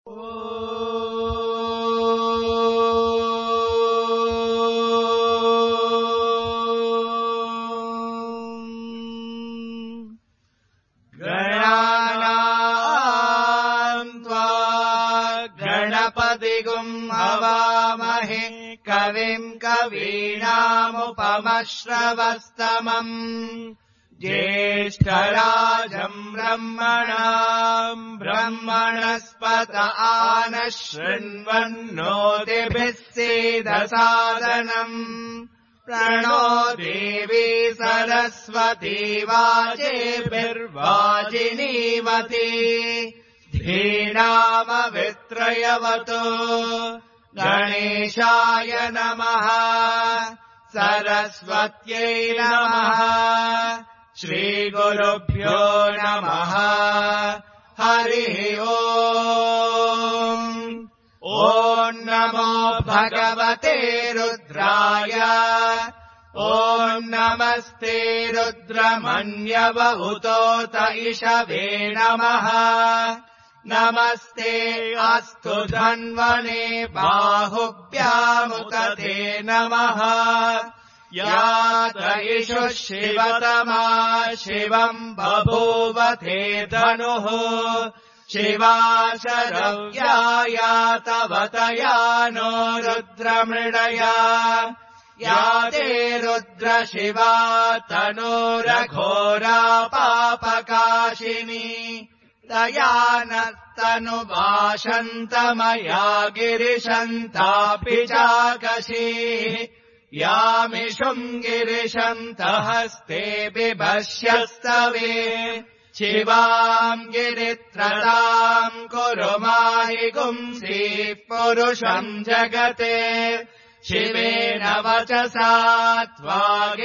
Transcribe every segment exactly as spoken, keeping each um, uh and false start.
कविम् कवीनामुपमश्रवस्तमम् ज्येष्ठराजम् ब्रह्मणाम् ब्रह्मणस्पत आनः शृण्वन्नोतिभिः सीदसादनम् प्रणो देवी सरस्वती वाजेभिर्वाजिनीवती धीनामवित्रयवतु गणेशाय नमः सरस्वत्यै नमः श्रीगुरुभ्यो नमः हरिः ओम् ॐ नमो भगवते रुद्राय ॐ नमस्ते रुद्रमन्यवहुतोत इषवे नमः नमस्ते अस्तु धन्वने बाहुभ्यामुदते नमः यात इषुः शिवतमा शिवम् बभूवते धनुः शिवा शरव्या तवतया नो रुद्रमृडया या ते रुद्रशिवा तनोरघोरा पापकाशिनी तया नस्तनुभाषन्तमया गिरिशन्तापि चाकशी यामिषुम् गिरिशन्तहस्ते बिभस्यस्तवे शिवाम् गिरित्रताम् कुरु माहि गुंसीः पुरुषम् जगते शिवेन वचसा त्वा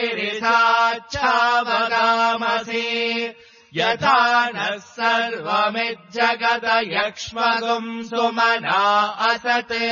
गिरिसाच्छावदामसि यथा नः सर्वमिज्जगद यक्ष्मगुम् सुमना असते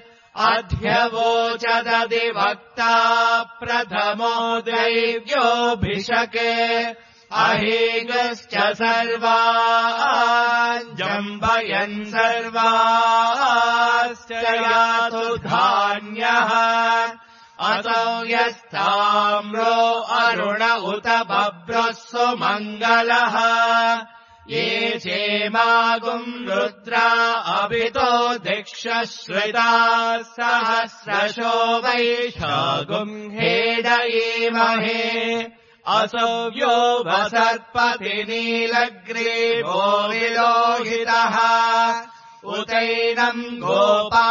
अध्यवोचदधिवक्ता प्रथमो दैव्योऽभिषके अहेगश्च सर्वान् जम्बयन् सर्वाश्च यातु धान्यः असौ यस्ताम्रो अरुण उत बभ्रः सुमङ्गलः ये चेमागुम् रुद्रा अभितो दिक्षश्रिताः सहस्रशो वैशागुम् हेदयेमहे असव्यो वसर्पति नीलग्रीवो विलोहितः उतैनम् गोपा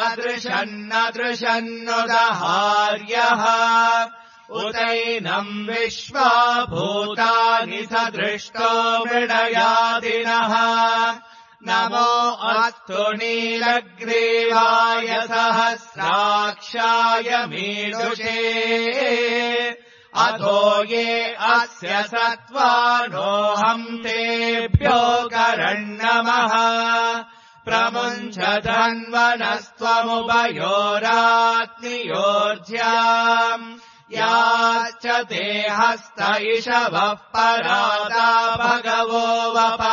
अदृशन्नदृशन्नुदहार्यः उतैनम् विश्वा भूतानि सदृष्टो मृडयादिनः नमो अस्तु नीलग्रीवाय सहस्राक्षाय मीदुषे अधो ये अस्य सत्त्वानोऽहम् तेभ्यो करण्णमः प्रमुञ्च धन्वनस्त्वमुभयोरात्नियोर्ज्याम् याश्च ते हस्त इषवः परादा भगवो वपा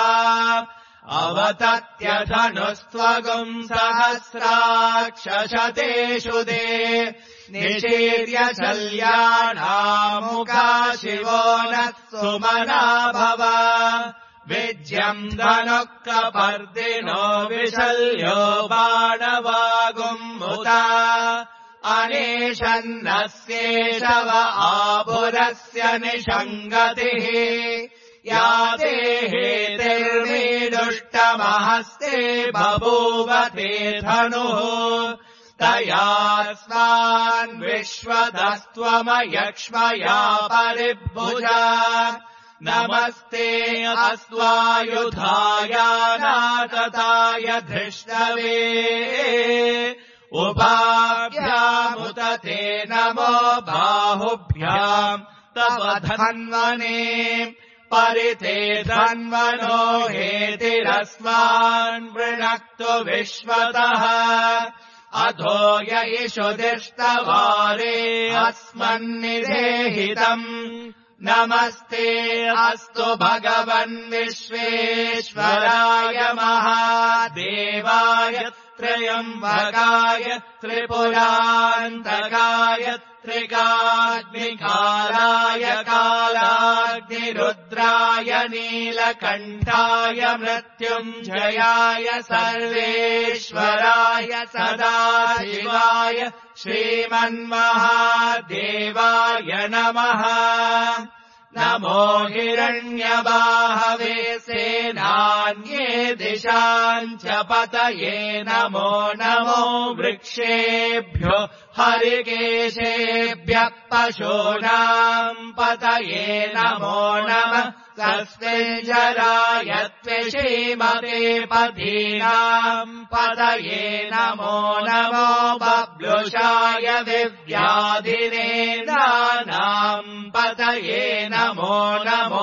अवतत्यधनुस्त्वगुम् सहस्राक्षशतेषु दे निषीर्य शल्यानामुखा शिवो नः सुमना भव विज्यम् धनुः कपर्दिनो विशल्यो बाणवागुम्मुता अनेशन्नस्येषव आभुरस्य निषङ्गतिः या देहेतिर्मीदुष्टमहस्ते बभूवते धनुः तया स्वान् विश्वदस्त्वमयक्ष्मया परिभुजा नमस्ते अस्त्वायुधायानातताय धृष्णवे उभाभ्यामुदते नमो बाहुभ्याम् तव धन्वने परिते धन्वनो हेतिरस्मान् वृणक्तु विश्वतः अधो य इषुदिष्टवारे अस्मन्निदेहितम् नमस्ते अस्तु भगवन् विश्वेश्वराय महादेवाय त्र्यम्बकाय त्रिपुरान्तकाय त्रिकाग्निकालाय कालाग्निरुद्राय नीलकण्ठाय मृत्युञ्जयाय सर्वेश्वराय सदाशिवाय श्रीमन्महादेवाय नमः। नमो हिरण्यबाहवे सेनान्ये दिशाञ्च पतये नमो नमो वृक्षेभ्यो हरिकेशेभ्यः पशूनाम् पतये नमो नमः। सस्मिञ्जराय त्विषीमते पथीनाम् पतये नमो नमो बब्लुषाय विव्याधिने नानाम् पतये नमो नमो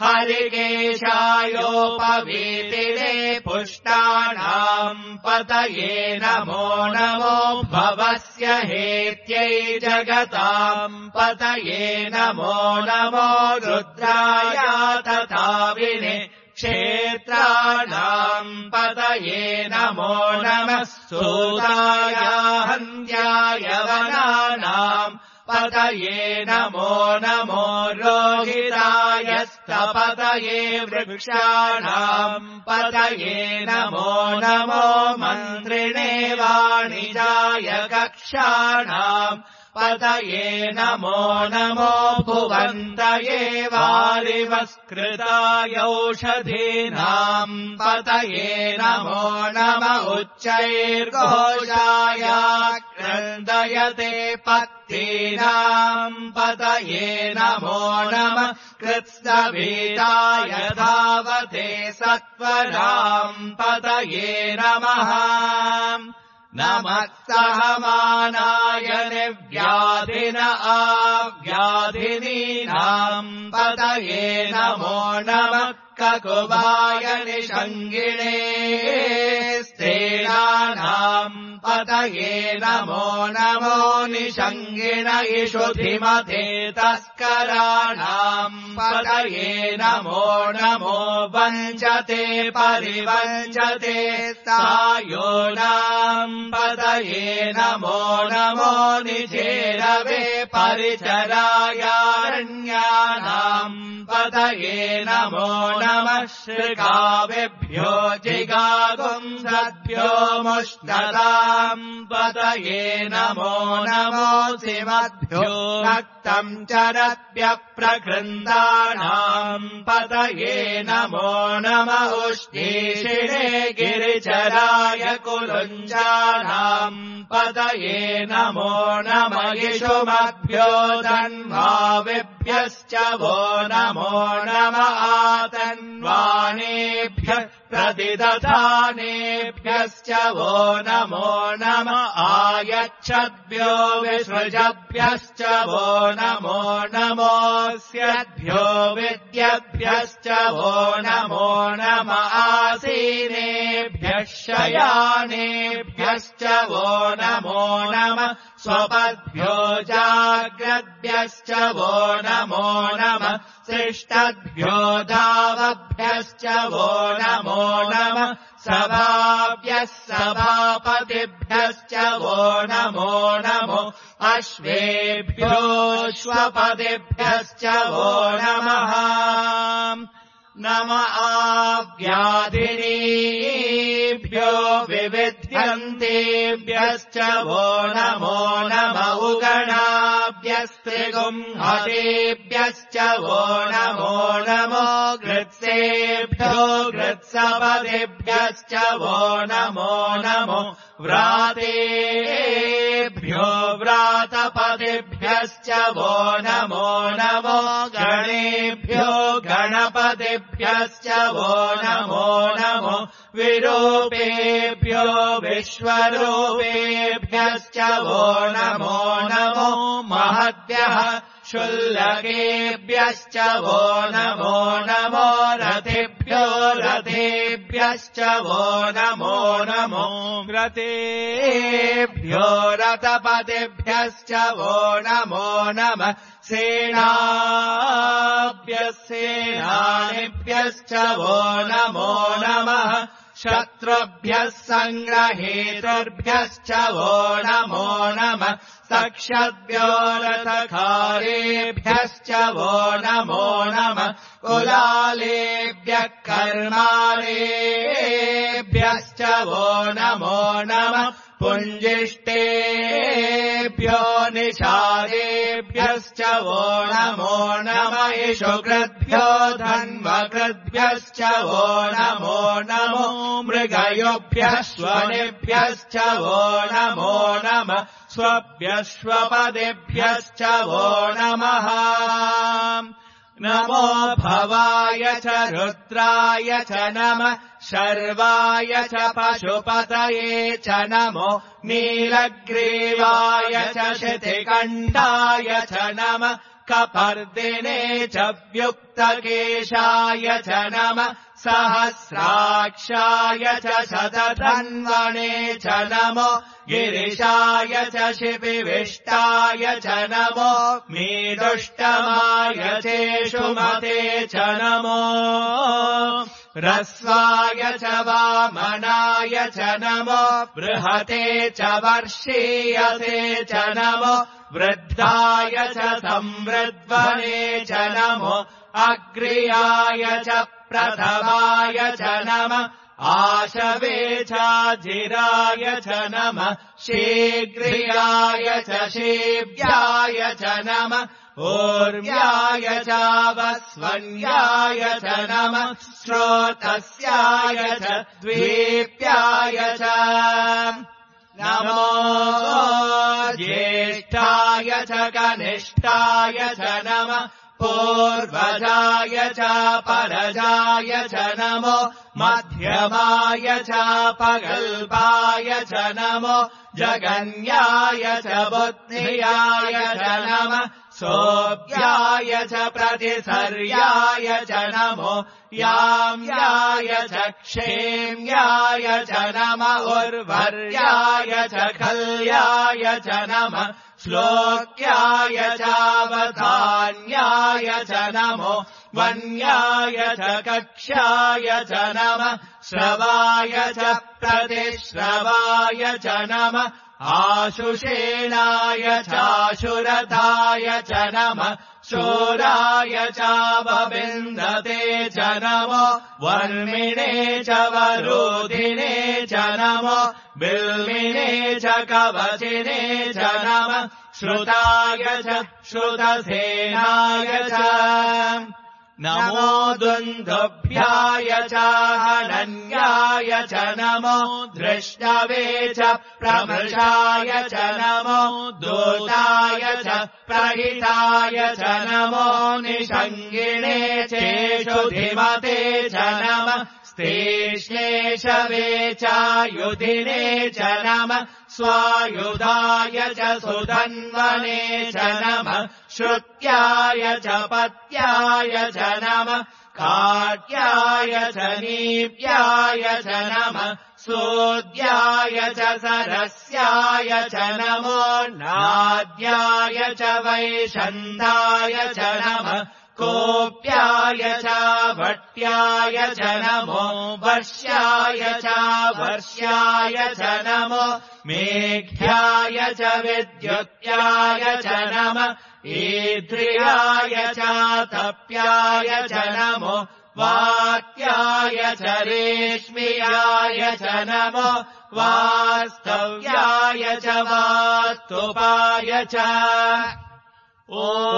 हरिकेशायोपवीतिने पुष्टानाम् पतये नमो नमो भवस्य हेत्यै जगताम् पतये नमो नमो रुद्राय तथा विने क्षेत्राणाम् पतये नमो नमः। सूताय हन्त्याय वनानाम् पतये नमो नमो रोहिताय स्थपतये वृक्षाणाम् पतये नमो नमो मन्त्रिणे वाणिजाय कक्षाणाम् पतये नमो नमो भुवन्तये वारिवस्कृताय औषधीनाम् पतये नमो नमः। उच्चैर्घोषाय क्रन्दयते पत्तीनाम् पतये नमो नमः। कृत्स्नभीताय धावते सत्वराम् पतये नमः। नमः सहमानाय निर्व्याधिन आव्याधिनीनाम् पतये नमो नमः। ककुबाय निषङ्गिणे स्तेनानाम् पतये नमो नमो निषङ्गिण इषुधिमते तस्कराणाम् पतये नमो नमो वञ्चते परिवञ्चते सायोनाम् पतये नमो नमो निजेरवे परिचरायारण्यानाम् पतये नमो नमः। श्रृगावेभ्यो जिगागुंसद्भ्यो मुष्णदाम् पतये नमो नमो। शिवद्भ्यो रक्तम् चरद्भ्यः प्रकृन्दानाम् पतये नमो नमः। उष्णीषिणे गिरिचराय कुलुञ्जानाम् पतये नमो नमः। इषुमद्भ्यो धन्वाविभ्यश्च वो नमो नमः। आतन्वाणेभ्यः प्रतिदधानेभ्यश्च वो नमो नमः। आयच्छद्भ्यो विसृजभ्यश्च वो नमो नमोऽस्यद्भ्यो विद्यभ्यश्च वो नमो नमः। आसीनेभ्यः शयानेभ्यश्च वो नमो नमः। स्वपद्भ्यो जाग्रद्भ्यश्च वो नमो नमः। शिष्टद्भ्यो धावभ्यश्च वो नमो नमः। सभाभ्यः सभापतिभ्यश्च वो नमो नमो। अश्वेभ्योऽश्वपतिभ्यश्च वो नमः। नम आव्याधिनीभ्यो विविध्यन्तेभ्यश्च वो नमो नमः। उगणाभ्यस्त्रिगुंहतेभ्यश्च वो नमो नमो। गृत्सेभ्यो गृत्सपतिभ्यश्च वो नमो नमो। व्रातेभ्यो व्रातपतिभ्यश्च वो नमो नमो। गणेभ्यो गणपतिभ्यश्च वो नमो नमो। विरूपेभ्यो विश्वरूपेभ्यश्च वो नमो नमो। महद्भ्यः शुल्लकेभ्यश्च वो नमो नमो। रथेभ्यो रथेभ्यश्च वो नमो नमो। रथेभ्यो रथपतिभ्यश्च वो नमो नमः। सेनाभ्यः सेनानिभ्यश्च वो नमो नमः शत्रुभ्यः सङ्ग्रहेतुर्भ्यश्च वो नमो नमः सक्षद्भ्यो रथकारेभ्यश्च वो नमो नमः कुलालेभ्यः कर्मारेभ्यश्च वो नमो नमः पुञ्जिष्टेभ्यो निषादेभ्यश्च वो नमो नमः इषुकृद्भ्यो धन्वकृद्भ्यश्च वो नमो नमो मृगयोभ्यः स्वनिभ्यश्च वो नमो नमः स्वभ्यश्वपदेभ्यश्च वो नमः नमो भवाय च रुद्राय च नमः शर्वाय च पशुपतये च नमो नीलग्रीवाय च शितिकण्ठाय च नमः कपर्दिने च व्युक्तकेशाय च नमः सहस्राक्षाय च शतधन्वने च नमो गिरिशाय च शिपिविष्टाय च नमो मीदुष्टमाय चेषुमते च नमो रस्वाय च वामनाय च नमो बृहते च वर्षीयसे च नमो वृद्धाय च संवृद्वने च नमो अग्र्याय च प्रथमाय च नमः आशवे चाजिराय च नमः शीघ्रियाय च शीव्याय च नमः ऊर्व्याय चावस्वन्याय च नमः श्रोतस्याय च द्वीप्याय च नमो ज्येष्ठाय च कनिष्ठाय च नमः पूर्वजाय च परजाय च नमो मध्यमाय च पगल्पाय च नमो जगन्याय च बुद्धियाय च नमः सोऽव्याय च प्रतिसर्याय च नमो याम्याय च क्षेम्याय च नमः उर्वर्याय च खल्याय च नमः श्लोक्याय चावधान्याय च नमो वन्याय च कक्ष्याय च नमः श्रवाय च प्रतिश्रवाय च नमः आशुषेणाय चाशुरथाय च नमः शूराय चावविन्दते च नमो वर्मिणे च वरोधिने च नमो बिल्मिने च कवचिने च नमः श्रुताय च श्रुतसेनाय च नमो दुन्दुभ्याय च हनन्याय च नमो दृष्टवे च प्रमृषाय च नमो दूताय च प्रहिताय च नमो निषङ्गिणे चेषुधिमते च नमः स्तेष्णेशवे चायुधिने च नमः स्वायुधाय च सुधन्वने च नमः श्रुत्याय च पत्याय च नमः काट्याय च नीप्याय च नमः सोद्याय च सरस्याय च नमो नाद्याय च वैशन्ताय च नमः कोप्याय च भट्याय च नमो वर्ष्याय च वर्ष्याय च नमो मेघ्याय च विद्युत्याय च नमः ईद्रियाय च तप्याय च नमो वात्याय च रेश्मियाय च नमो वास्तव्याय च वास्तुपाय च ॐ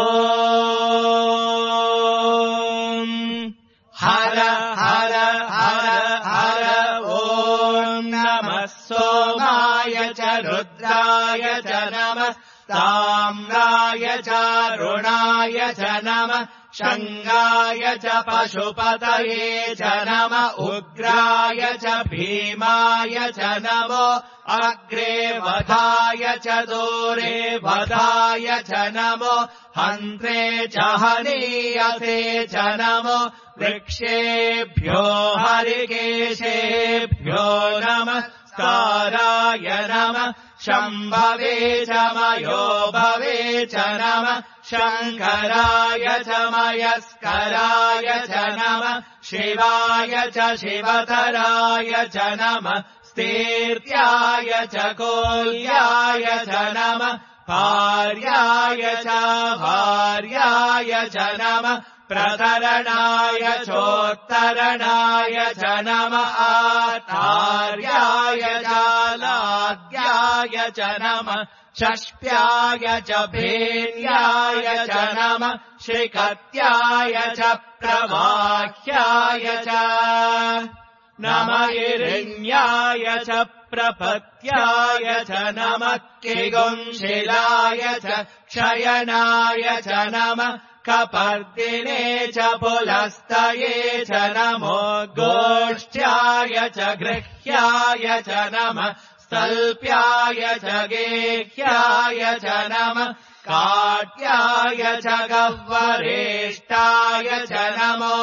हर हर हर हर ॐ नमः सोमाय च रुद्राय च नमः ताम्राय च रुणाय च नमः शङ्गाय च पशुपतये च नमः उग्राय च भीमाय च नमो अग्रे वधाय च दूरे वधाय च नमो हन्त्रे च हनीयसे च नमो वृक्षेभ्यो हरिकेशेभ्यो नमः नमस्काराय नमः शम्भवे च मयो भवे च नमः शङ्कराय च मयस्कराय च नमः शिवाय च शिवतराय च नमः स्तीर्त्याय च कोल्याय च नमः भार्याय च भार्याय च नमः प्रतरणाय चोत्तरणाय च नमः आचार्याय च लाद्याय च नमः षष्प्याय च भेर्याय च नमः श्रीकत्याय च प्रवाह्याय च नमः हिरण्याय च प्रपत्याय च नमः किगुंशिलाय च क्षयनाय च नमः कपर्दिने च पुलस्तये च नमो गोष्ठ्याय च गृह्याय च नमः स्तल्प्याय च गेह्याय च नमः काट्याय च गह्वरेष्टाय च नमो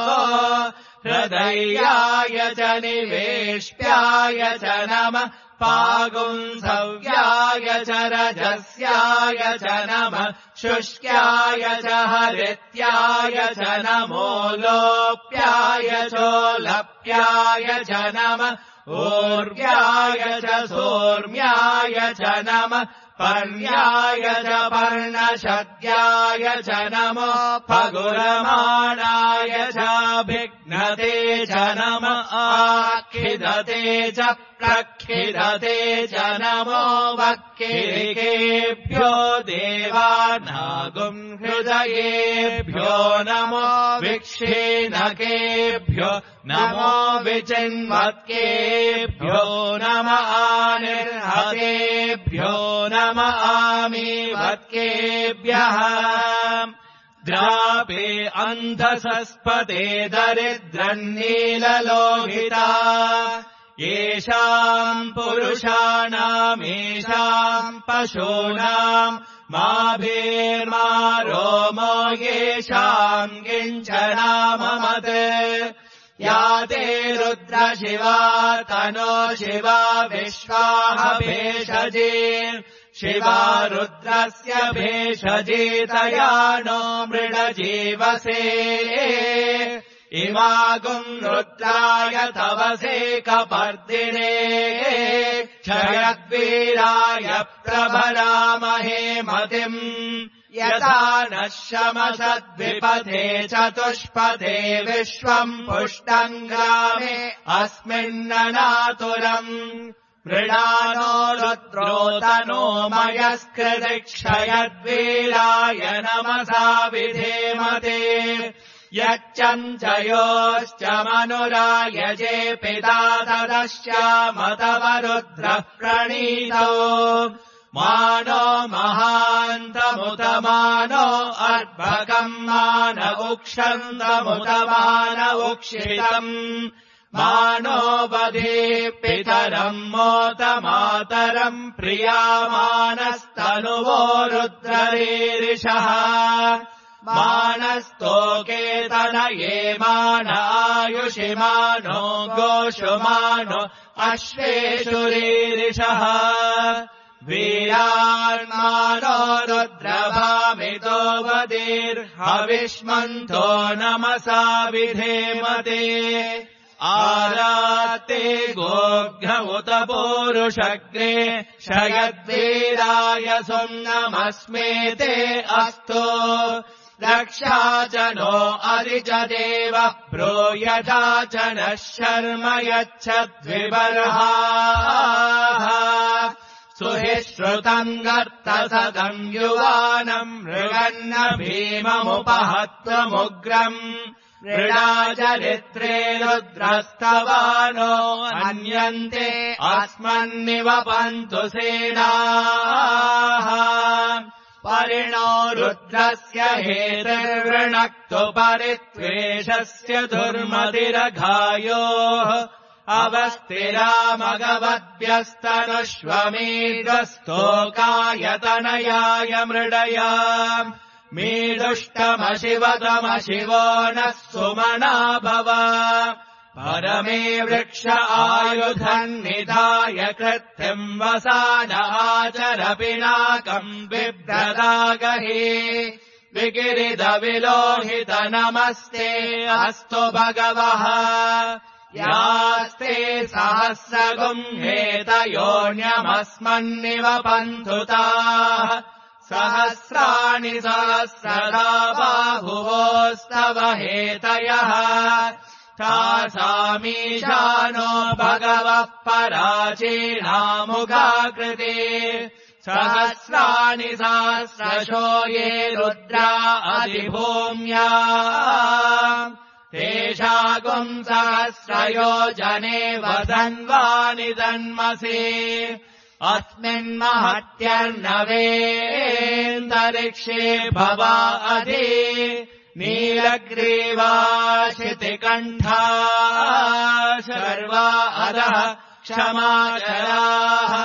हृदयाय च निवेश्याय च नमः पागुंसव्याय च रजस्याय च नमः शुष्क्याय च हरित्याय च नमो लोप्याय चोलप्याय च नमः ऊर्व्याय च सोर्म्याय च नमः पर्ण्याय च पर्णशद्याय च नमो फगुरमाणाय च भिघ्नते च नमः आखिदते च प्रखिदते च नमो वक्किरिकेभ्यो देवानागुं हृदयेभ्यो नमो विक्षीणकेभ्यो नमो विचिन्वत्केभ्यो नमः निर्हतेभ्यो नमः आमीवत्केभ्यः द्रापे अन्धसस्पते दरिद्रन्नीललोहिता येषाम् पुरुषाणामेषाम् पशूनाम् माभिर्मा रोमो येषाम् किञ्चनाममत् या ते रुद्रशिवा तनो शिवा विश्वाः भेषजे शिवा रुद्रस्य भेषजेतया नो मृडजीवसे इमागुम् रुद्राय तवसे कपर्दिने क्षयद्वीराय प्रभरामहे मतिम् यथा नः शमसद्विपथे चतुष्पथे विश्वम् पुष्टम् ग्रामे अस्मिन्ननातुरम् मृडानो रुद्रोतनो मयस्कृतिक्षयद्वीराय नमसा विधेमते यच्चञ्चयोश्च मनुरायजे पिता तदश्चामतवरुद्रः प्रणीतो मानो महान्तमुतमानो अर्भकम् मान उक्षन्तमुतमान उक्षितम् मानो बधे पितरम् मोत मातरम् प्रियामानस्तनुवो रुद्ररीरिषः मानस्तोकेतनये मान आयुषि मानो गोषु मानो अश्वेषु रीरिषः वीरान्मानो रुद्रभामितो वदीर्हविष्मन्तो नमसा विधेमते आराते गोघ्नमुत पूरुषग्रे शयद्वीराय सुम्नमस्मेते अस्तु रक्षा च नो अरिजदेवः ब्रूयथा च नः शर्म यच्छद्विबर्हाः सुहिश्रुतम् गर्तसदम् युवानम् मृगन्न भीममुपहत्वमुग्रम् मृडाचरित्रे रुद्रस्तवानो अन्यन्ते अस्मन्निवपन्तु सेनाः परिणो रुद्रस्य हेतिर्वृणक्तु परित्वेषस्य दुर्मतिरघायोः अवस्थिरामगवद्भ्यस्तनुष्वमेध्वस्तोकायतनयाय मृडया मीदुष्टमशिवतमशिवो नः सुमना भव परमे वृक्ष आयुधन्निधाय कृत्यम् वसानाचर पिनाकम् बिभ्रदागहे विगिरिदविलोहित नमस्ते अस्तु भगवः यास्ते सहस्रगुम्हेतयोन्यमस्मन्निव पन्थुताः सहस्राणि सहस्रदा बाहुवोस्तव हेतयः तासामीशानो भगवः पराचीनामुखाकृते सहस्राणि सहस्रशो ये रुद्रा अधिभूम्या तेषागुम् सहस्रयोजने वदन्वानि दन्मसे अस्मिन्महत्यर्णवेऽन्तरिक्षे भवा अधि नीलग्रीवाशितिकण्ठा शर्वा अधः क्षमाचराः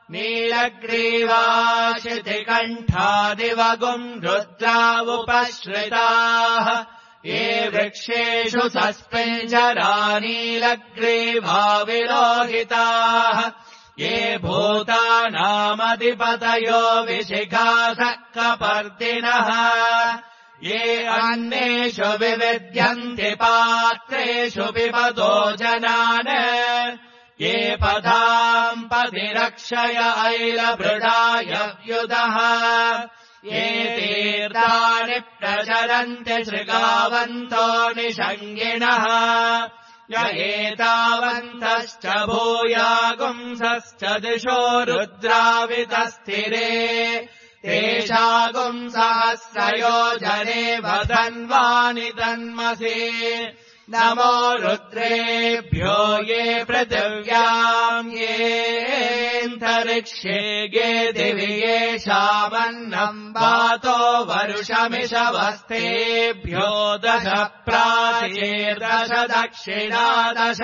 नीलग्रीवाशितिकण्ठादिवगुम् रुद्रावुपश्रिताः ये वृक्षेषु सस्पिञ्जरा नीलग्रीवा विलोहिताः ये भूतानामधिपतयो विशिखासक्कपर्दिनः ये अन्नेषु विविद्यन्ति पात्रेषु पिबतो जनान् ये पदाम् पदिरक्षय ऐलभृडाय व्युदः ये तीर्थानि प्रचरन्ति शृगावन्तो निषङ्गिणः य एतावन्तश्च भूयागुंसश्च दिशो रुद्रावितस्थिरे तेषागुम् सहस्रयोजने वदन्वानि दन्मसे नमो रुद्रेभ्यो ये पृथिव्याम् येऽन्तरिक्षे ये दिवि येषामन्नम् वातो वरुषमिषवस्तेभ्यो दश प्राचीर्दश दक्षिणा दश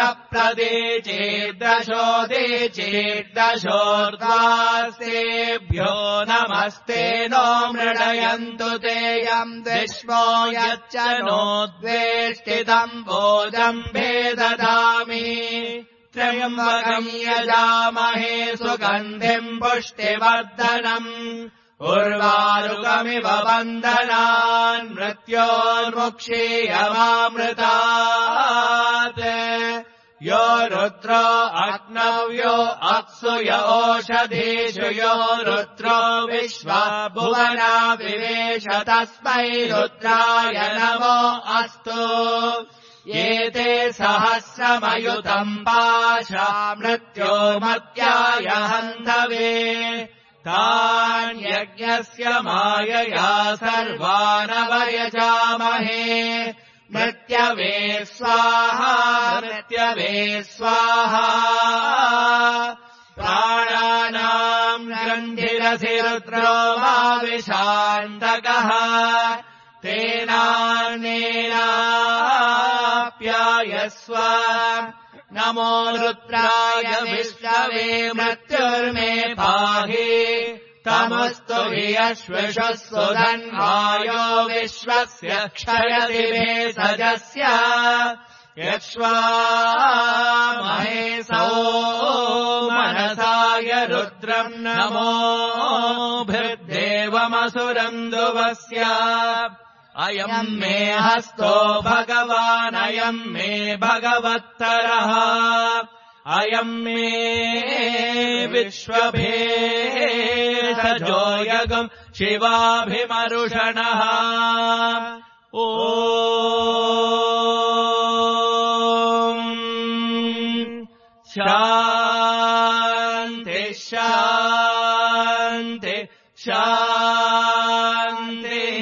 प्रदेचेर्दशोदीचेर्दशोर्ध्वास्तेभ्यो नमस्ते नो मृडयन्तु ते यम् विश्वो यच्च नोद्वेष्टितम् भोजम्भे ददामि त्र्यम्बकम् यजामहे सुगन्धिम् पुष्टिवर्धनम् उर्वारुकमिव बन्धनान् मृत्योर्मुक्षीयमामृतात् यो रुद्रो अग्नव्यो अप्सु य ओषधीषु यो रुद्रो विश्वा भुवना विवेश तस्मै रुद्राय नमो अस्तु एते सहस्रमयुतम् पाशा मृत्योर्मत्याय हन्तवे तान्यज्ञस्य मायया सर्वानवयजामहे मृत्यवे स्वाहा मृत्यवे स्वाहा प्राणानाम् ग्रन्थिरसि रुद्रो मा विशान्तकः तेनानेनाप्यायस्व नमो रुद्राय विष्णवे मृत्युर्मे पाहि तमस्तु हि अश्वशः सुधन्वायो विश्वस्य क्षयति भेषजस्य यक्ष्वामहेशो मनसाय रुद्रम् नमो भृद्देवमसुरन्दुवस्य अयम् मे हस्तो भगवानयम् मे भगवत्तरः अयम् मे विश्वभेषजो यगम् शिवाभिमरुषणः ओ शान्ति शान्ति शान्तिः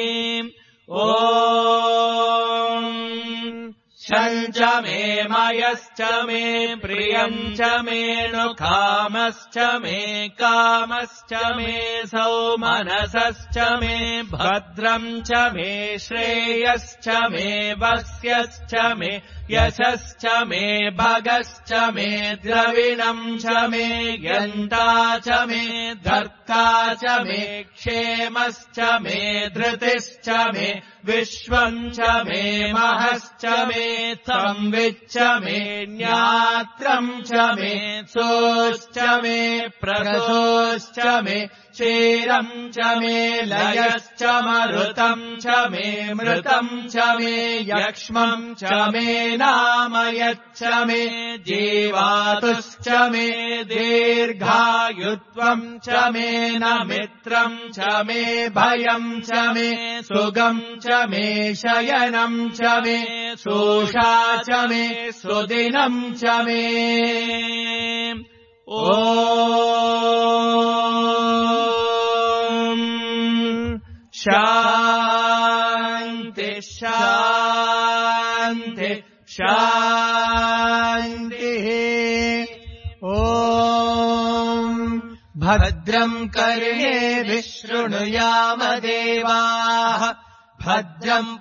ॐ शञ्च मे मय श्रेयश्च मे प्रियम् च मे नु कामश्च मे कामश्च मे सौमनसश्च मे भद्रम् च मे श्रेयश्च मे वस्यश्च मे यशश्च मे भगश्च मे द्रविणम् च मे यन्ता च मे धर्ता च मे क्षेमश्च मे धृतिश्च मे विश्वम् च मे महश्च मे संविच्च मे ज्ञात्रम् च मे सोश्च मे प्रसोश्च मे क्षीरम् च मे लयश्च मरुतम् च मे मृतम् च मे यक्ष्मम् च मे नामयच्च मे जीवातुश्च मे दीर्घायुत्वम् च मे न मित्रम् च मे भयम् च मे सुगम् च मे शयनम् च मे शोषा च मे सुदिनम् च मे ॐ शान्ति शान्ति शान्तिः ॐ भद्रम् कर्णेभिः शृणुयाम देवाः भद्रम्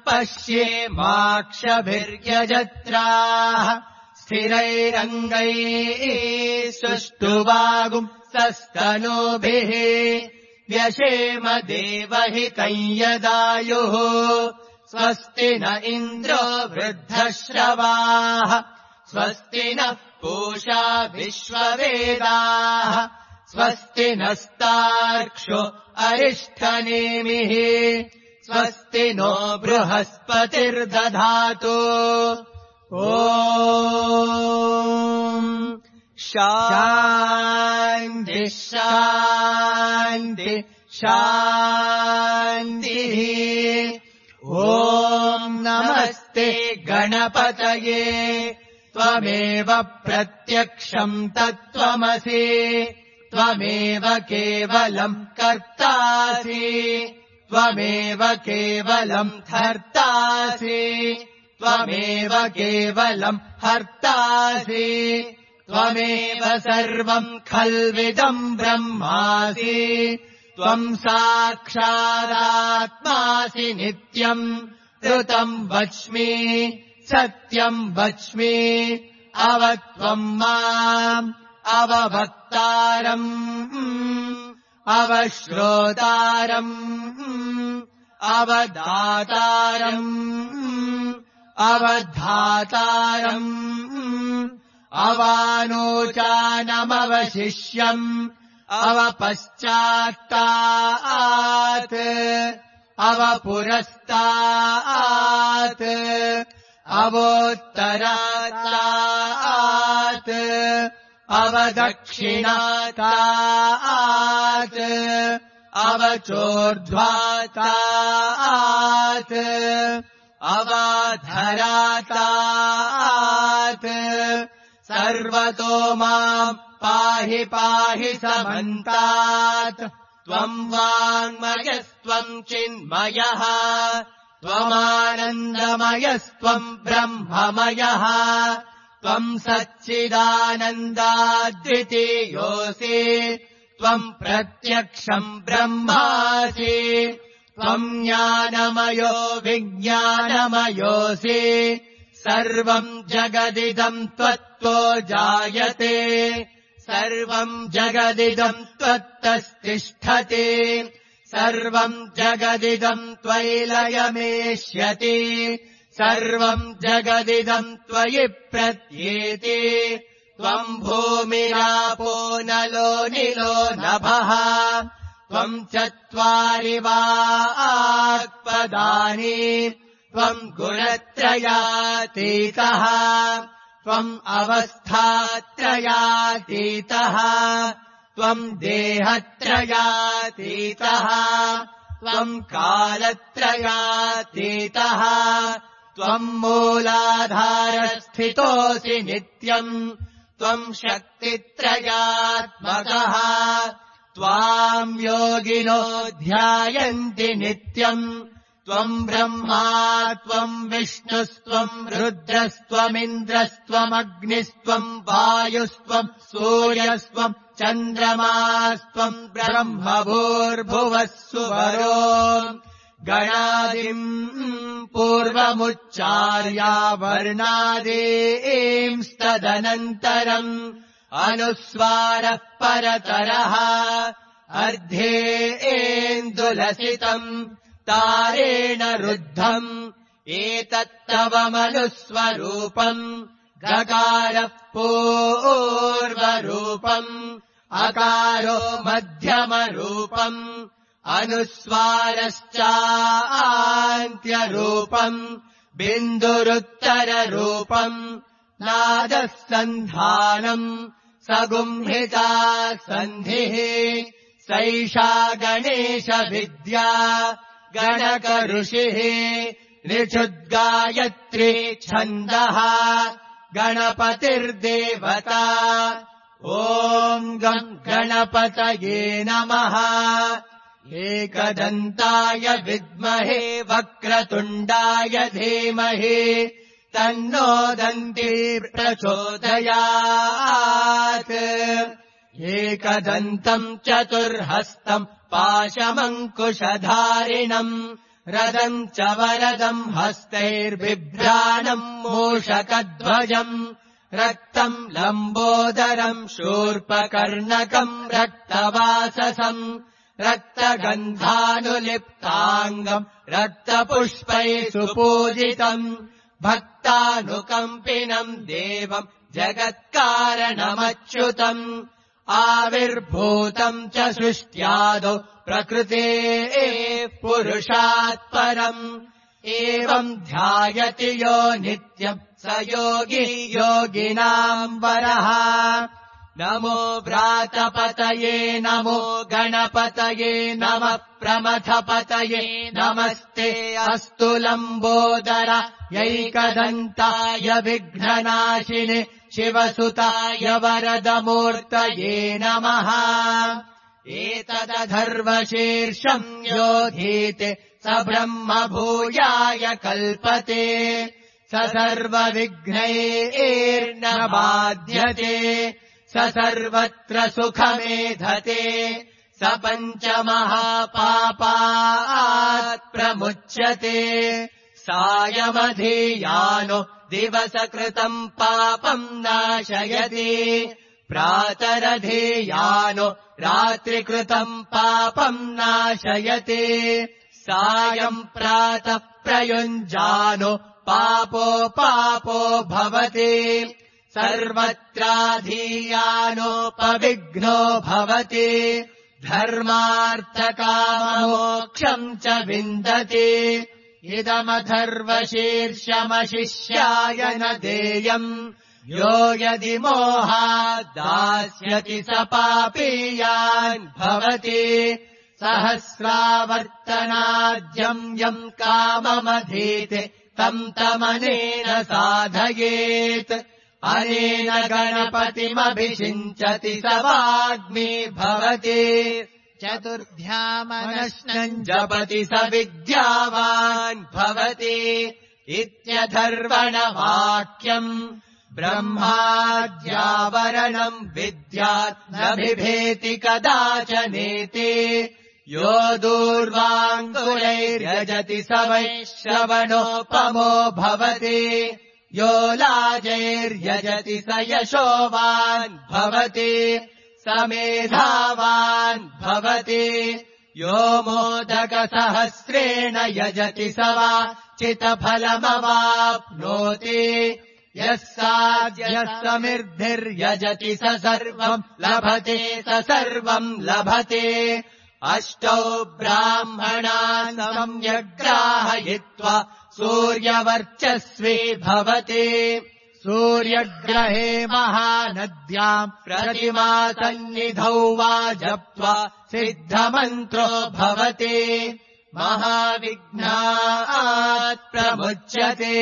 पश्येमाक्षभिर्यजत्राः स्थिरैरङ्गैः सुष्ठुवागुम् सस्तनूभिः व्यशेम देवहितं यदायुः स्वस्ति न इन्द्रो वृद्धश्रवाः स्वस्ति नः पूषा विश्ववेदाः स्वस्ति नस्तार्क्ष्यो अरिष्ठनेमिः स्वस्ति नो बृहस्पतिर्दधातु ॐ शान्ति शान्ति शान्तिः ॐ नमस्ते गणपतये त्वमेव प्रत्यक्षम् तत्त्वमसि त्वमेव केवलम् कर्तासि त्वमेव केवलम् धर्तासि त्वमेव केवलम् हर्तासि त्वमेव सर्वम् खल्विदम् ब्रह्मासि त्वम् साक्षादात्मासि नित्यम् ऋतम् वच्मि सत्यम् वच्मि अवत्वम् माम् अववक्तारम् अवश्रोतारम् अवदातारम् अवधातारम् अवानोचानमवशिष्यम् अवपश्चात्तात् अवपुरस्तात् अवोत्तरात् अवदक्षिणात् अवचोर्ध्वातात् अवाधरातात् सर्वतो माम् पाहि पाहि समन्तात् त्वम् वाङ्मयस्त्वम् चिन्मयः त्वमानन्दमयस्त्वम् ब्रह्ममयः त्वम् सच्चिदानन्दाद्वितीयोऽसि त्वम् प्रत्यक्षम् ब्रह्मासि त्वम् ज्ञानमयो विज्ञानमयोऽसि सर्वम् जगदिदम् त्वत्तो जायते सर्वम् जगदिदम् त्वत्तस्तिष्ठति सर्वम् जगदिदम् त्वयि लयमेष्यति सर्वम् जगदिदम् त्वयि प्रत्येति त्वम् भूमिरापो नलो निलो नभः त्वम् चत्वारि वाक्पदानि त्वम् गुणत्रयातीतः त्वम् अवस्थात्रयातीतः त्वम् देहत्रयातीतः त्वम् कालत्रयातीतः त्वम् मूलाधारस्थितोऽसि नित्यम् त्वम् शक्तित्रयात्मकः त्वाम् योगिनो ध्यायन्ति नित्यम् त्वम् ब्रह्मा त्वम् विष्णुस्त्वम् रुद्रस्त्वमिन्द्रस्त्वमग्निस्त्वम् वायुस्त्वम् सूर्यस्त्वम् चन्द्रमास्त्वम् ब्रह्म भूर्भुवः सुवरो गणादिम् पूर्वमुच्चार्या वर्णादींस्तदनन्तरम् अनुस्वारः परतरः अर्धेन्दुलसितम् तारेण रुद्धम् एतत्तवमनुस्वरूपम् गकारः पूर्वरूपम् अकारो मध्यमरूपम् अनुस्वारश्चान्त्यरूपम् बिन्दुरुत्तररूपम् नादः सन्धानम् सगुम्हिता सन्धिः सैषा गणेशविद्या गणकऋषिः ऋषुद्गायत्री छन्दः गणपतिर्देवता ॐ गम् गणपतये नमः एकदन्ताय विद्महे वक्रतुण्डाय धीमहि तन्नो दन्ती प्रचोदयात् एकदन्तम् चतुर्हस्तम् पाशमङ्कुशधारिणम् रदम् च वरदम् हस्तैर्बिभ्राणम् मूषकध्वजम् रक्तम् लम्बोदरम् शूर्पकर्णकम् रक्तवाससम् रक्तगन्धानुलिप्ताङ्गम् रक्तपुष्पैः सुपूजितम् भक्तानुकम्पिनम् देवम् जगत्कारणमच्युतम् आविर्भूतम् च सृष्ट्यादौ प्रकृतेः पुरुषात् परम् एवम् ध्यायति यो नित्यम् स योगी योगिनाम् वरः नमो व्रातपतये नमो गणपतये नमः प्रमथपतये नमस्ते अस्तु लम्बोदर यैकदन्ताय विघ्ननाशिने शिवसुताय वरदमूर्तये नमः एतदधर्वशीर्षम् योधीते स ब्रह्म भूयाय कल्पते स सर्वविघ्नैर्न बाध्यते स सर्वत्र सुखमेधते स पञ्चमहापापात् प्रमुच्यते सायमधीयानो दिवसकृतम् पापम् नाशयति प्रातरधीयानो रात्रिकृतम् पापम् नाशयति सायम् प्रातः प्रयुञ्जानो पापो पापो भवति सर्वत्राधीयानोपविघ्नो भवति धर्मार्थकाममोक्षम् च विन्दति इदमथर्वशीर्षमशिष्याय न देयम् यो यदि मोहात् दास्यति स पापीयान् भवति सहस्रावर्तनाद्यम् यम् काममधीते तम् तमनेन साधयेत् अनेन गणपतिमभिषिञ्चति स वाग्मी भवति चतुर्ध्यामनश्नम् जपति स विद्यावान् भवति इत्यथर्वणवाक्यम् ब्रह्माद्यावरणम् विद्यात् न बिभेति कदाचनेति यो दूर्वाङ्गुलैर्यजति स वै श्रवणोपमो भवति यो लाजैर्यजति स यशोवान् भवति स मेधावान् भवति यो मोदकसहस्रेण यजति स वा चितफलमवाप्नोति यः साध्यः समिर्धिर्यजति स सर्वम् लभते स सर्वम् लभते अष्टौ ब्राह्मणान् सम्यग्राहयित्वा सूर्यवर्चस्वी भवति सूर्यग्रहे महानद्याम् प्रतिमासन्निधौ वा जप्त्वा सिद्धमन्त्रो भवति महाविघ्नात् प्रमुच्यते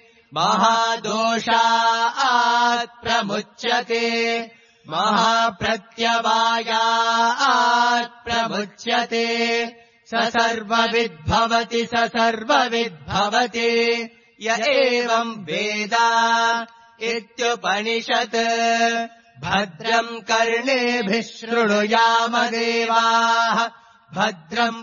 महादोषात् प्रमुच्यते महाप्रत्यवायात् प्रमुच्यते स सर्वविद्भवति स सर्वविद्भवति य एवम् वेद इत्युपनिषत् भद्रम् कर्णेभिः शृणुयाम देवाः भद्रम्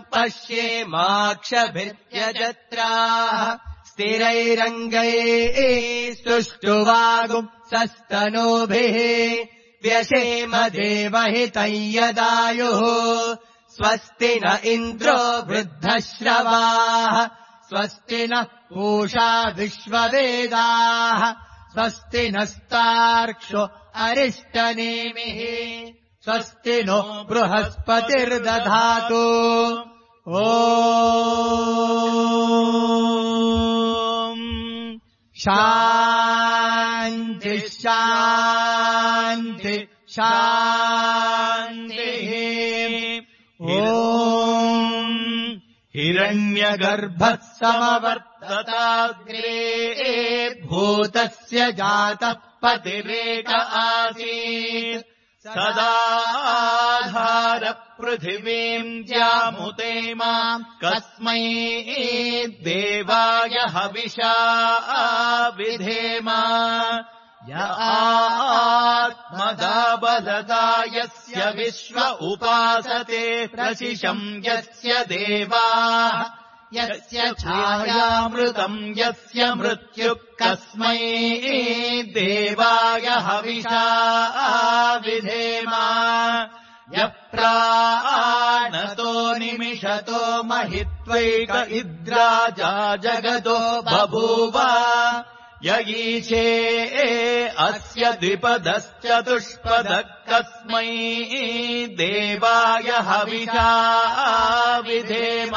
पश्येमाक्षभिर्यजत्राः स्थिरैरङ्गैः सुष्ठुवागुम् सस्तनूभिः व्यशेम देवहितम् यदायुः स्वस्ति न इन्द्रो वृद्धश्रवाः स्वस्ति नः पूषा विश्ववेदाः स्वस्ति नस्तार्क्ष्यो अरिष्टनेमिः स्वस्ति नो बृहस्पतिर्दधातु ॐ शान्ति शान्ति शान्तिः ॐ हिरण्यगर्भः समवर्तताग्रे भूतस्य जातः पतिरेक आसीत् सदाधार पृथिवीम् ज्यामुते माम् कस्मै देवाय हविषा विधेम य आत्मदा बलदा यस्य विश्व उपासते प्रशिशम् यस्य देवाः यस्य छायामृतम् यस्य मृत्युः कस्मै देवाय हविषा विधेम यः प्राणतो निमिषतो महित्वैक इद्राजा जगतो बभूव य ईशे अस्य द्विपदश्चतुष्पदः कस्मै देवाय हविषा विधेम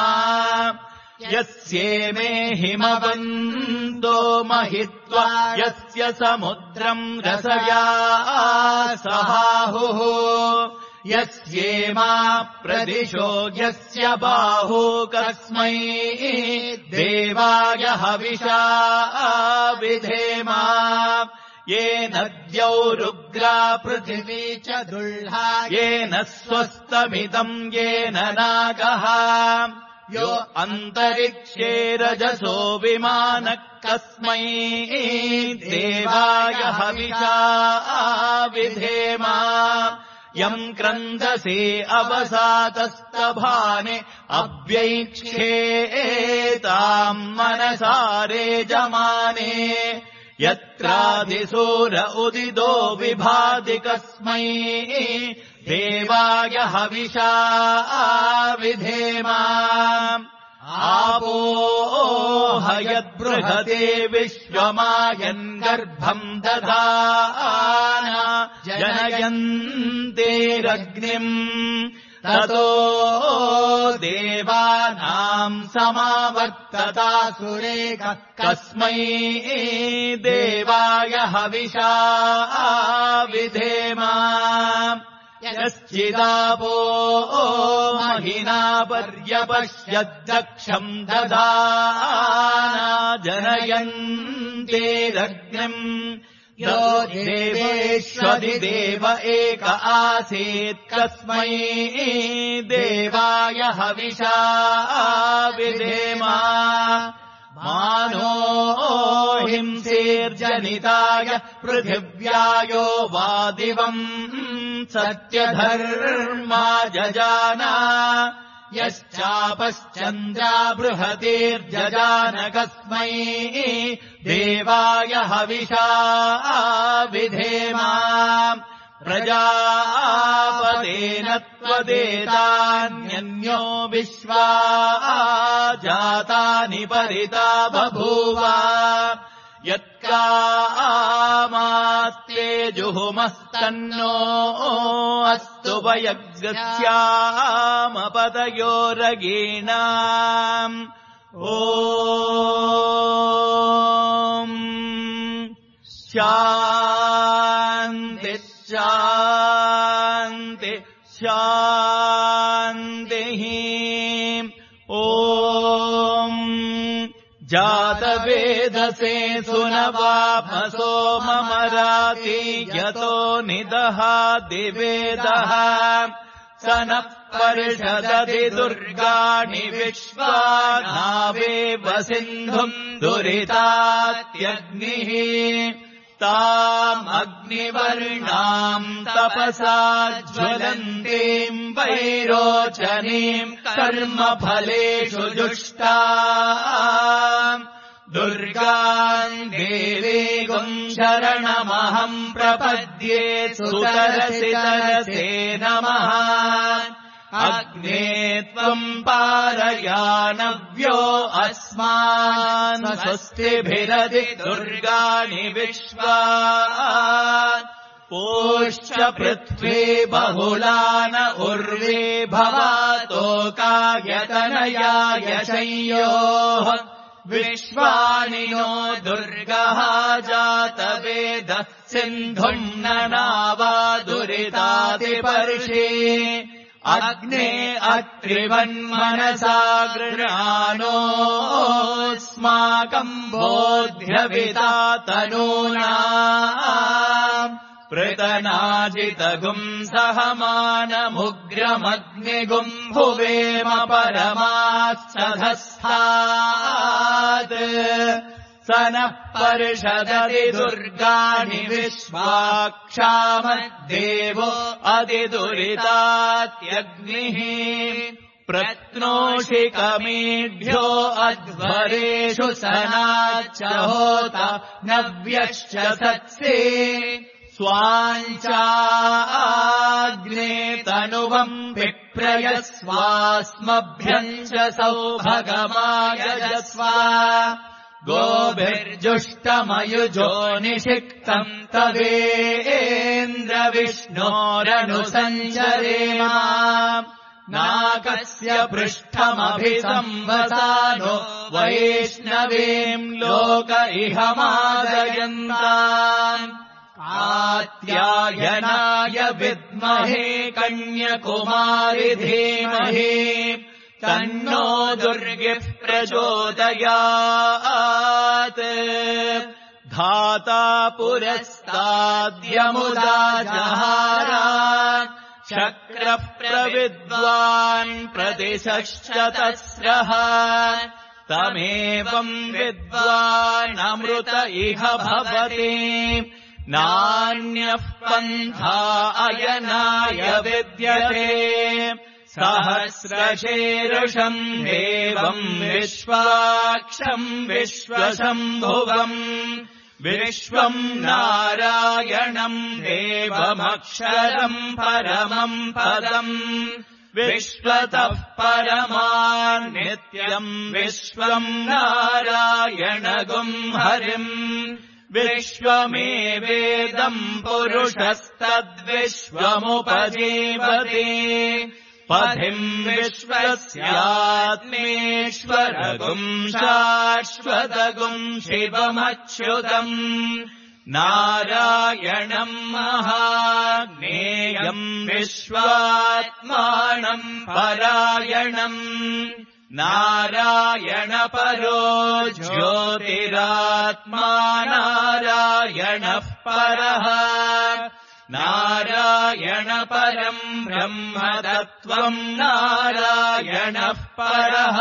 यस्येमे हिमवन्तो महित्वा यस्य समुद्रम् रसया सहाहुः यस्येमा प्रदिशो यस्य बाहु कस्मै देवाय हविषा विधेम ये नद्यौरुग्रा पृथिवी च दुल्हा येन स्वस्तमिदम् येन नागः यो अन्तरिक्षे रजसो विमानः कस्मै देवाय हविषा विधेम यम् क्रन्दसे अवसातस्तभाने अव्यैक्षेताम् मनसारे जमाने यत्रादिसूर उदितो विभाति कस्मै देवाय हविषा विधेम आपो हयद्बृहते विश्वमायन् गर्भम् दधाना जनयन्तेरग्निम् ततो देवानाम् समावर्ततासुरेकः कस्मै देवाय हविषा विधेम यश्चिदापो महिना पर्यपश्यद्दक्षम् दधाना जनयन्तेरग्निम् यो देवेष्वधिदेव एक आसीत् कस्मै देवाय हविषा विधेम मानो हिंसेर्जनिताय पृथिव्यायो वादिवम् सत्यधर्मा जजाना यश्चापश्चन्द्रा बृहतेर्जजान कस्मै देवाय हविषा विधेम प्रजापतेन त्वदेतान्यन्यो विश्वा जातानि परिता बभूव यत्कामास्ते जुहुमस्तन्नो अस्तु वयग्स्यामपतयोरगीणाम् ॐ शान्ति शान्ति शान्तिः ॐ जातवेदसे सुनवामसो ममराति यतो निदहाति वेदः स नः पर्षदति दुर्गाणि विश्वा नावेव सिन्धुम् दुरितात्यग्निः तामग्निवर्णाम् तपसा ज्वलन्तीम् वैरोचनीम् कर्मफलेषु जुष्टा दुर्गाम् देवीगुम् शरणमहम् प्रपद्ये सुतरसि तरसे नमः अग्ने त्वम् पारयानव्यो अस्मान् स्वस्तिभिरधि दुर्गाणि विश्वा पोश्च पृथ्वी बहुलान उर्वे भवातोकायतनयाय संयोः विश्वानि नो दुर्गः जातवेदः सिन्धुम् ननावा दुरितादिपर्षि अग्ने अत्रिवन्मनसा गृहाणोऽस्माकम् बोध्यविता तनूना पृतनाजितगुम् सहमानमुग्रमग्निगुम् भुवेम परमाश्चधस्थात् स नः पर्षदति दुर्गाणि विश्वाक्षामद्देवो अधिदुरितात्यग्निः प्रत्नोषि कमेभ्यो अध्वरेषु सनाच्च होता नव्यश्च सत्से स्वाञ्चाग्ने तनुवम् विप्रयस्वास्मभ्यम् च सौभगमायजस्व गोभिर्जुष्टमयुजो निषिक्तम् तवेन्द्रविष्णोरनुसञ्चरेम नाकस्य पृष्ठमभिसंवसानो वैष्णवीम् लोक इहमादयन्ताम् कात्यायनाय विद्महे कन्यकुमारि धीमहि तन्नो दुर्गिः प्रचोदयात् धाता पुरस्ताद्यमुदा जहारा शक्रः प्रविद्वान् प्रतिशश्च तस्रः तमेवम् विद्वानमृत इह भवति नान्यः पन्था अयनाय विद्यते सहस्रशीर्षम् देवम् विश्वाक्षम् विश्वशम्भुवम् विश्वम् नारायणम् देवमक्षरम् परमम् पदम् विश्वतः परमा नित्यम् विश्वम् नारायणगुम् हरिम् विश्वमेवेदम् पुरुषस्तद्विश्वमुपजीवते पथिम् विश्वस्यात्मेश्वरगुम् शाश्वतगुम् शिवमच्युतम् नारायणम् महाज्ञेयम् विश्वात्मानम् परायणम् नारायणपरो ज्योतिरात्मा नारायणः परः नारायणपरम् ब्रह्मतत्त्वम् नारायणः परः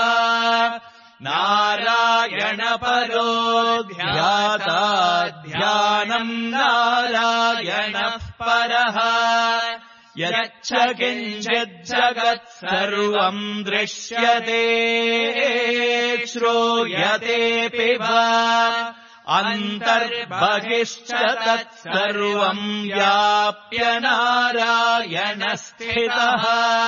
नारायणपरो ध्याता ध्यानम् नारायणः परः यच्च किञ्चिज्जगत् सर्वम् दृश्यते श्रूयतेऽपि वा अन्तर्बहिश्च तत्सर्वम् व्याप्य नारायणस्थितः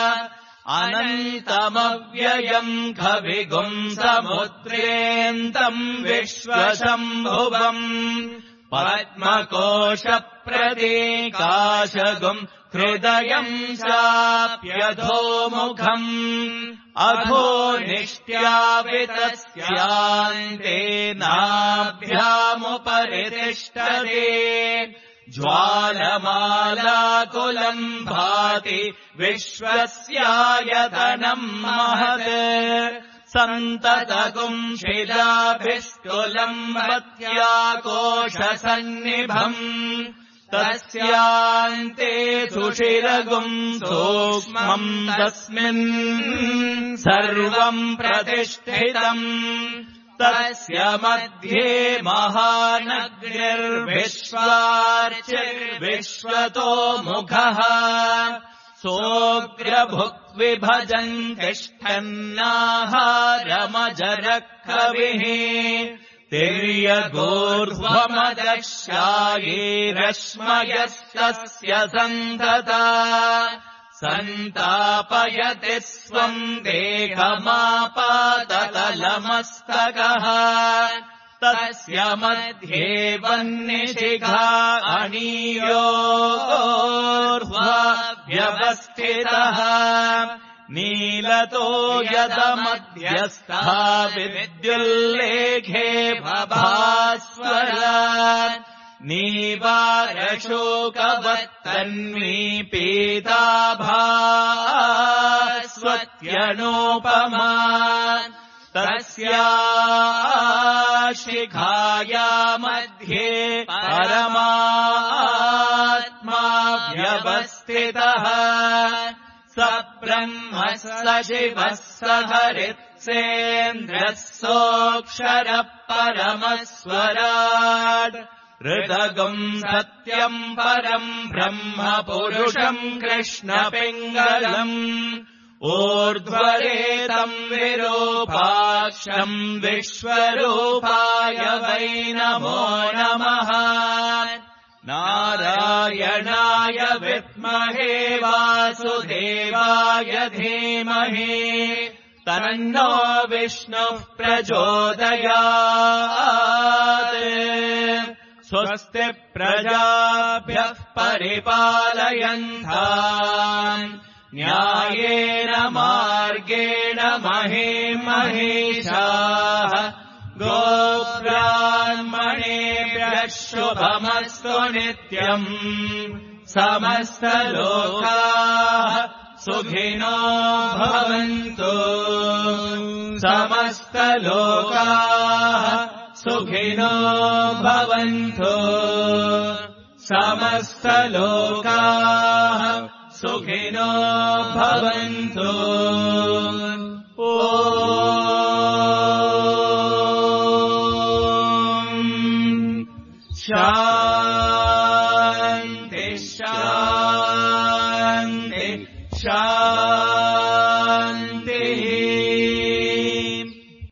अनन्तमव्ययम् कविगुम् समुद्रेऽन्तम् विश्वशम्भुवम् पद्मकोशप्रतीकाशगुम् हृदयम् चाप्यधोमुखम् अधो निष्ट्यावितस्यान्ते नाभ्यामुपरितिष्ठते ज्वालमालाकुलम् भाति विश्वस्यायतनम् महत् सन्ततगुम् शिलाभिष्टुलम् वत्याकोशसन्निभम् तस्यान्ते सुषिरगुम् सूक्ष्मम् तस्मिन् सर्वम् प्रतिष्ठितम् तस्य मध्ये महानग्निर्विश्वार्चिर्विश्वतो मुखः सोऽग्रभुक्विभजन् तिष्ठन्नाहारमजरः कविः तिर्यगोर्ध्वमदश्यायेरश्मयस्तस्य सन्तता सन्तापयति स्वम् देहमापाततलमस्तकः तस्य मध्ये वह्निशिखा अणीयोर्ध्वा व्यवस्थितः नीलतो यदमध्यस्थः विद्युल्लेखे भास्वरा नीवारशोकवत्तन्वी पीताभास्वत्यनोपमा तस्या शिखाया मध्ये परमात्मा व्यवस्थितः स ब्रह्म स शिवः स हरित्सेन्द्रः सोऽक्षरः परमस्वराट् हृदगम् सत्यम् परम् ब्रह्म पुरुषम् कृष्णपिङ्गलम् ऊर्ध्वरेतम् विरूपाक्षम् विश्वरूपाय वै नमो नमः नारायणाय विद्महे वासुदेवाय धीमहि तन्नो विष्णुः प्रचोदयात् स्वस्ति प्रजाभ्यः परिपालयन्ताम् न्यायेन मार्गेण महीं महिषाः गोब्राह्मणेभ्यः शुभमस्तु नित्यम् समस्तलोकाः सुखिनो भवन्तु समस्तलोकाः सुखिनो भवन्तु समस्तलोकाः सुखिनो भवन्तु ॐ शा